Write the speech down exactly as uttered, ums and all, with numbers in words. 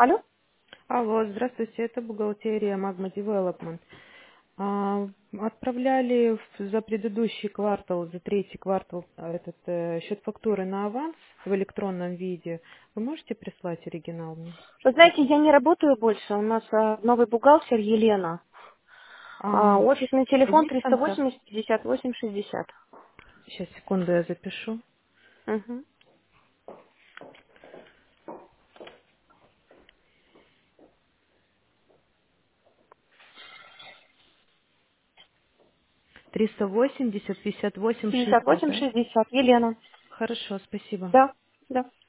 Алло? Алло, здравствуйте, это бухгалтерия Magma Development. А, Отправляли в- за предыдущий квартал, за третий квартал а, этот э, счет фактуры на аванс в электронном виде. Вы можете прислать оригинал мне? Вы знаете, я не работаю больше. У нас а, новый бухгалтер Елена. А, А, офисный телефон есть триста контакт? восемьдесят пятьдесят восемь шестьдесят. Сейчас, секунду, я запишу. Угу. триста восемьдесят пятьдесят восемь пятьдесят шестьдесят, восемь да? шестьдесят. Елена. Хорошо, спасибо. Да, да.